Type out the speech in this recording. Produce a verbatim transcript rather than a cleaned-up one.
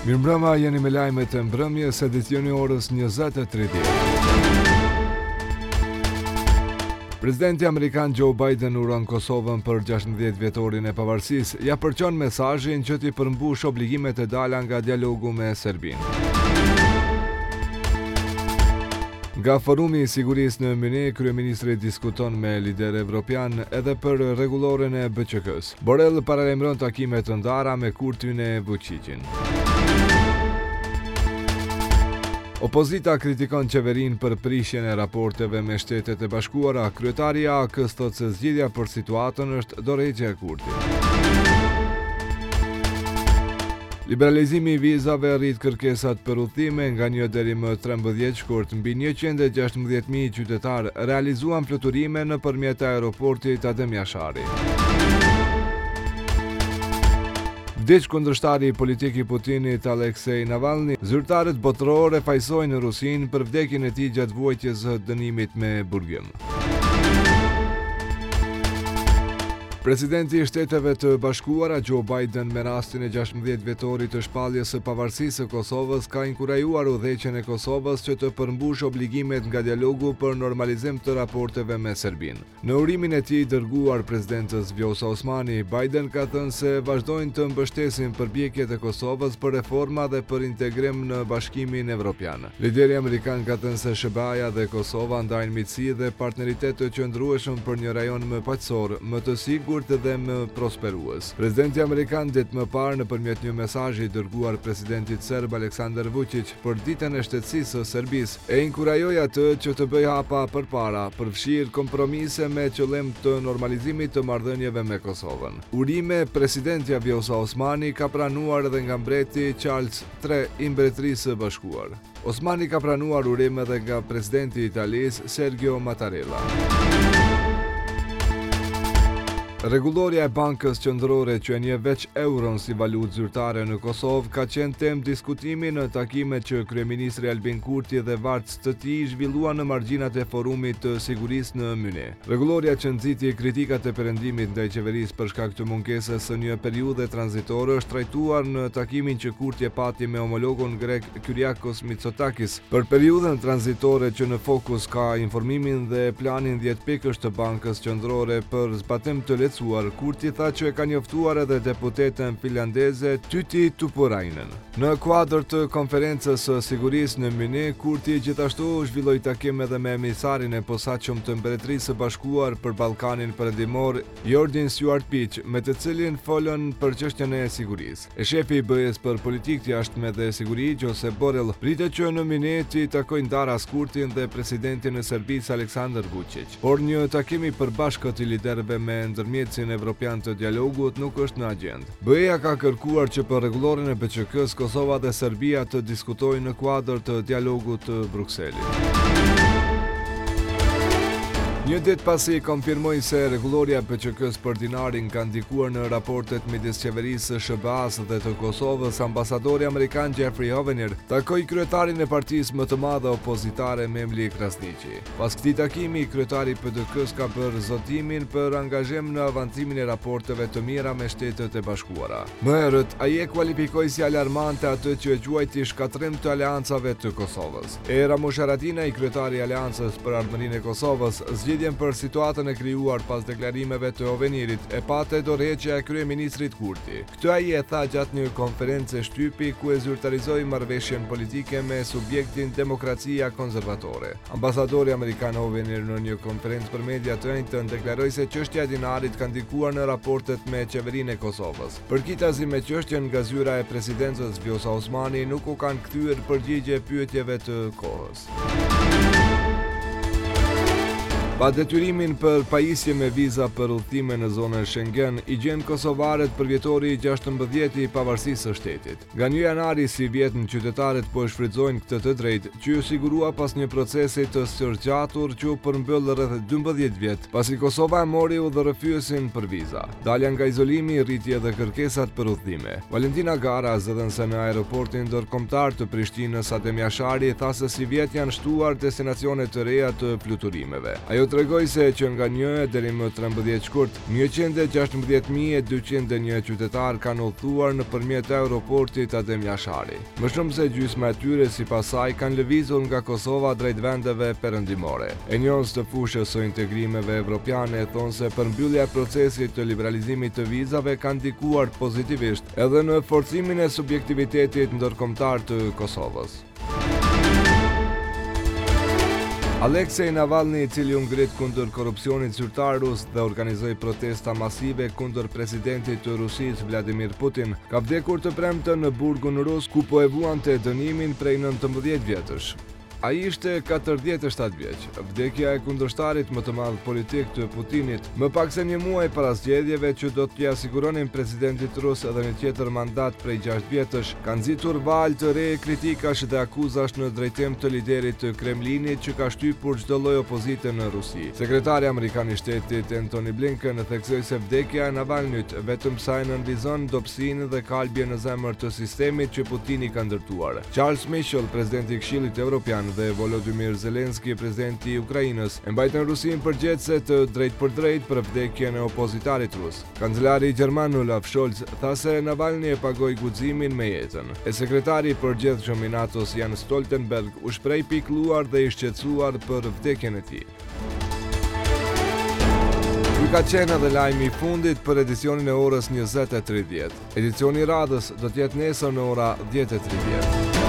Mirëmbrëma, jeni me lajmet e mbrëmjes edicioni orës njëzet e tridhjetë. Presidenti Amerikan Joe Biden uron Kosovën për gjashtëdhjetë vjetorin e pavarësisë, ja përqon mesazhin që t'i përmbush obligimet e dala nga dialogu me Serbinë. Nga Forumi i Sigurisë në Mynih, kryeministri diskuton me liderë evropian edhe për rregulloren e B Q K-s. Borrell paralajmëron takime të ndara me Kurtin e Vučićin. Opozita kritikon qeverinë për prishjen e raporteve me Shtetet e Bashkuara. Kryetari i A K-s thotë se zgjidhja për situatën është dorëheqja e Kurtit. Liberalizimi i vizave rrit kërkesat për udhëtime nga një deri më trembëdhjetë shkurt. Mbi njëqind e gjashtëmbëdhjetë mijë qytetar realizuan fluturime nëpërmjet aeroportit Adem Jashari. Vdiq kundërshtari politik i Putinit Aleksej Navalny, zyrtarët botëror e fajsojnë Rusinë për vdekjen e tij gjatë vuajtjes së dënimit me burgim. Presidenti i Shteteve të Bashkuara Joe Biden me rastin e gjashtëmbëdhjetë vjetorit të shpalljes së pavarësisë së Kosovës ka inkurajuar udhëheqjen e Kosovës që të përmbush obligimet nga dialogu për normalizim të raporteve me Serbinë. Në urimin e tij dërguar presidentës Vjosa Osmani, Biden ka thënë se vazhdojnë të mbështesin përpjekjet e Kosovës për reforma dhe për integrim në Bashkimin Evropian. Lideri amerikan ka thënë se S B A-ja dhe Kosova ndajnë miqësi dhe partneritet të qëndrueshëm për një rajon më paqësor, më të sigurt dhe më prosperues. Presidenti amerikan ditë më parë nëpërmjet një mesazhi dërguar presidentit serb Aleksandar Vučić për ditën e shtetësisë së Serbisë, e inkurajoi atë që të bëjë hapa përpara, përfshirë kompromise me qëllim të normalizimit të marrëdhënieve me Kosovën. Urime, presidentja Vjosa Osmani ka pranuar edhe nga mbreti Charles the tretë i Mbretërisë së Bashkuar. Osmani ka pranuar urim edhe nga presidenti i Italisë Sergio Mattarella. Rregullorja e Bankës Qendrore që një veç euron si valutë zyrtare në Kosovë ka qenë temë diskutimi në takimet që kryeministri Albin Kurti dhe vargës të tij zhvilluan në margjinat e Forumit të Sigurisë në Mynih. Rregullorja që nxiti kritikat e perëndimit ndaj qeverisë për shkak të mungesës së një periudhe tranzitore është trajtuar në takimin që Kurti e pati me homologun grek Kyriakos Mitsotakis. Për periudhën tranzitore që në fokus ka informimin dhe planin dhjetë pikësh të Bankës Qendrore për zbatim të Kurti tha që e ka njoftuar edhe deputetën finlandeze Tytti Tuppurainen. Në kuadër të konferencës së sigurisë në Mynih, Kurti gjithashtu zhvilloi takim edhe me emisarin e posaçëm të Mbretërisë së Bashkuar për Ballkanin Perëndimor, Jordan Stuart Peach, me të cilin folën për çështjen e sigurisë. E shefi i B E-s për politikë të jashtme dhe siguri, Josep Borrell, pritet që në Mynih të takojnë ndaras Kurtin dhe presidentin e Serbisë Aleksandar Vučić. Por një takim i përbashkët i liderëve me ndërmjet Mjedisin Evropian të dialogut nuk është në agjendë. B E-ja ka kërkuar që për rregulloren e B Q K-s Kosova dhe Serbia të diskutojnë në kuadër të dialogut të Brukselit. Një ditë pasi konfirmoi se rregullorja e B Q K-s për dinarin ka ndikuar në raportet midis qeverisë së S B A-s dhe të Kosovës, ambasadori amerikan Jeffrey Hovenier takoi kryetarin e partisë më të madhe opozitare Memli Krasniqi. Pas këtij takimi, kryetari i P D K-s ka bërë zotimin për angazhim në avancimin e raporteve të mira me Shtetet e Bashkuara. Më herët, ai e kualifikoi si alarmante atë që e quajti shkatrim të aleancave të Kosovës. E Ramush Haradinaj, kryetari i Aleancës për Ardhmërinë e Kosovës, zgjidhjen për situatën e krijuar pas deklarimeve të Hovenirit e pate dorëheqja e kryeministrit Kurti. Këtë ai e tha gjatë një konferencë shtypi ku e zyrtarizoi marrëveshjen politike me subjektin Demokracia Konservatore. Ambasadori amerikan Hovenier në një konferencë për media të njëjtën deklaroi se çështja e dinarit ka ndikuar në raportet me qeverinë e Kosovës. Përkitazi me çështjen, nga zyra e presidencës Vjosa Osmani nuk u kanë kthyer përgjigje pyetjeve të kohës. Pa detyrimin për pajisje me viza për udhëtime në zonën Schengen, i gjen kosovarët për vjetori gjashtëmbëdhjetë i pavarësisë së shtetit. Nga një janari si vjetën, qytetarët po e shfrytëzojnë këtë të drejtë, që u sigurua pas një procesi të sërgjatur që u përmbyll rreth dymbëdhjetë vjet, pasi Kosova e mori udhërrëfyesin për viza. Dalja nga izolimi rriti edhe kërkesat për udhëtime. Valentina Gara, zëdhënëse në aeroportin ndërkombëtar të Prishtinës Adem Jashari, tha se si vjet janë shtuar destinacione të reja të fluturimeve. Ajo tregoj se që nga një deri më trembëdhjetë shkurt, njëqind e gjashtëmbëdhjetë mijë e dyqind e një qytetar kanë udhëtuar nëpërmjet aeroportit Adem Jashari. Më shumë se gjysma e tyre sipas saj kanë lëvizur nga Kosova drejt vendeve perëndimore. E njohës të fushës së integrimeve evropiane e thonë se përmbyllja e procesit të liberalizimit të vizave ka ndikuar pozitivisht edhe në forcimin e subjektivitetit ndërkombëtar të Kosovës. Aleksej Navalny, i cili u ngrit kundër korrupsionit zyrtar rus dhe organizoi protesta masive kundër presidentit të Rusisë Vladimir Putin, ka vdekur të premten në burgun rus ku po e vuante dënimin prej nëntëmbëdhjetë vjetësh. Ai ishte katërdhjetë e shtatë vjeç. Vdekja e kundërshtarit më të madh politik të Putinit, më pak se një muaj para zgjedhjeve që do t'i siguronin presidentit rus edhe një tjetër mandat prej gjashtë vjetësh, ka nxitur valë të re kritikash dhe akuzash në drejtim të liderit të Kremlinit që ka shtypur çdo lloj opozite në Rusi. Sekretari amerikan i shtetit Antony Blinken theksoi se vdekja e Navalnyt vetëm sa e nënvizon dobësinë dhe kalbjen në zemër të sistemit që Putini ka ndërtuar. Charles Michel, presidenti i Këshillit Evropian, dhe Volodymyr Zelensky, presidenti i Ukrainës, e mbajtën Rusinë përgjegjëse të drejt për drejt për vdekjen e opozitarit rus. Kancelari gjerman Olaf Scholz tha se Navalny e pagoi guximin me jetën. E sekretari i përgjithshëm i NATO-s Jens Stoltenberg u shpreh pikëlluar dhe i shqetësuar për vdekjen e tij. Ky ka qenë edhe lajmi i fundit për edicionin e orës njëzet e tridhjetë. Edicioni i radhës do të jetë nesër në ora dhjetë e tridhjetë.